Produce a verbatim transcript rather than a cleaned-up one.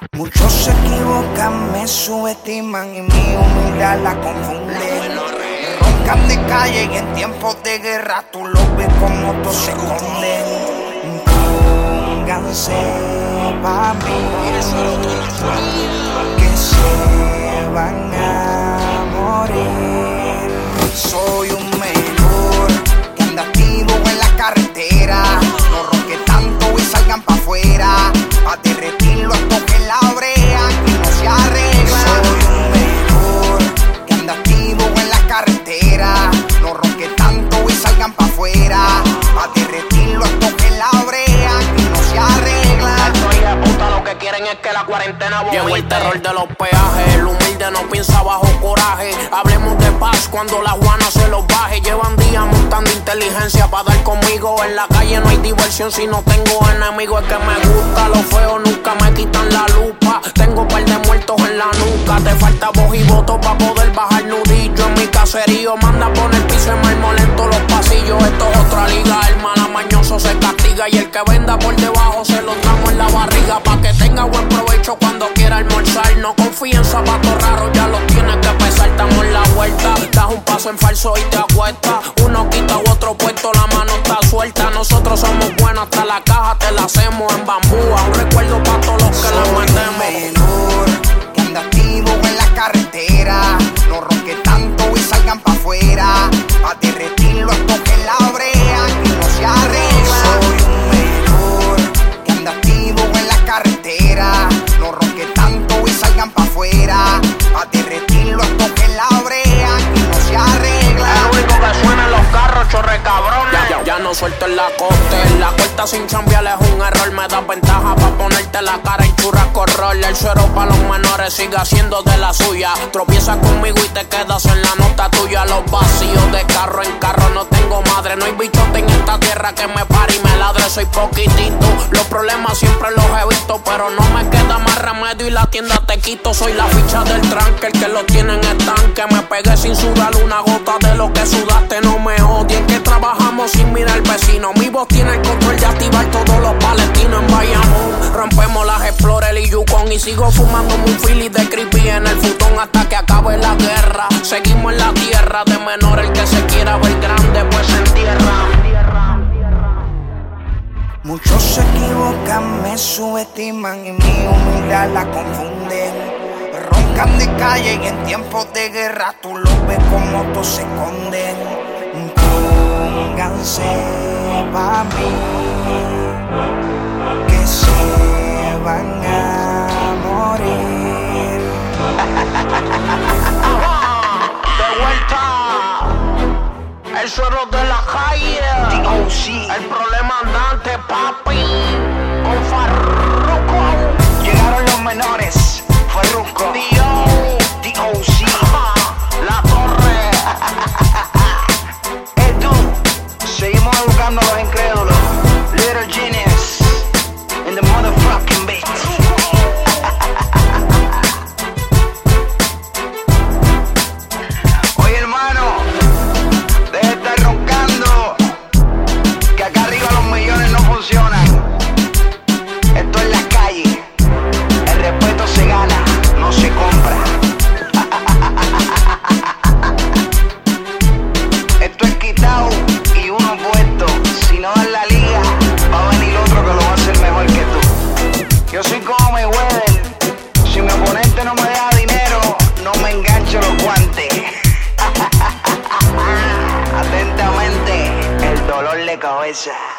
Muchos se equivocan, me subestiman y mi humildad la confunde. Roncan de calle y en tiempos de guerra tú lo ves como todo se esconde. Pónganse pa' mí, que se van a morir. Soy un menor que anda activo en la carretera. No ronque tanto y salgan pa' afuera, pa' derretirlo estos que la brea y no se arregla. Soy un menor que anda activo en la carretera. No ronque tanto y salgan pa' afuera, pa' derretirlo estos que la brea y no se arregla. Estos hijos de puta lo que quieren es que la cuarentena vomite. Llegó el terror de los peajes, el humilde no piensa bajo coraje. Hablemos de paz cuando la Juana se los baje. Llevan días montando inteligencia pa' dar conmigo. En la calle no hay diversión si no tengo enemigos. Es que me gusta lo feo, nunca me quitan la lupa. Tengo par de muertos en la nuca. Te falta voz y voto pa' poder bajar nudillo. En mi caserío manda poner piso en mármol en todos los pasillos. Esto es otra liga, el malamañoso se castiga. Y el que venda por debajo se lo damos en la barriga. Pa' que tenga buen provecho cuando quiera almorzar. No confía en zapatos raros, ya los tienes que pesar. Estamos en la vuelta, das un paso en falso y te acuestas. Uno quita u otro puesto, la mano está suelta. Nosotros somos buenos, hasta la caja te la hacemos en bambú. Un recuerdo pa' todos los que la metemos. Menor que anda activo en la carretera. No ronque tanto y salgan pa' afuera, pa' derretirlo estos que la brea y no se arregla. Soy un menor que anda activo en la carretera. No ronque tanto y salgan pa' afuera, pa' derretirlo estos que la brea y no se arregla. El único que suena en los carros, chorre cabrones. Ya, ya, ya no suelto en la coste. La corta sin chambear es un error. Me da ventaja pa' ponerte la cara y churrasco roll. El suero pa' los menores sigue haciendo de la suya. Tropiezas conmigo y te quedas en la nota tuya. Los vacíos de carro en carro, no tengo madre. No hay bichote en esta tierra que me pare y me ladre. Soy poquitito, los problemas siempre los he visto, pero no me queda más remedio y la tienda te quito. Soy la ficha del tranque, el que lo tiene en estanque. Me pegué sin sudar una gota de lo que sudaste. No me odien que trabajamos sin mirar al vecino. Mi voz tiene el control de activar todos los palestinos en Bayamón. Rompemos las Explorer y Yukon y sigo fumando un Philly de creepy en el futón hasta que acabe la guerra. Seguimos en la tierra de menor, el que se quiera ver grande pues se entierra. Muchos se equivocan, me subestiman y mi humildad la confunden. Roncan de calle y en tiempos de guerra tú lo ves como todo se esconden. Pónganse pa' mí, que se van a morir. De vuelta, el suero de la calle, D O C, el problema andante, papi, con Farruko. Llegaron los menores, Farruko, D O C, La Torre. Edu, seguimos educando a los incrédulos. Little Genius, in the motherfucking beat. Oye hermano, deja de estar roncando, que acá arriba los millones no funcionan. Esto es la calle, el respeto se gana, no se compra. Esto es quitado y uno puesto. Si no das la liga, va a venir otro que lo va a hacer mejor que tú. Yo soy como Mayweather, si mi oponente no me deja dinero, no me engancho los guantes. Atentamente, el dolor de cabeza.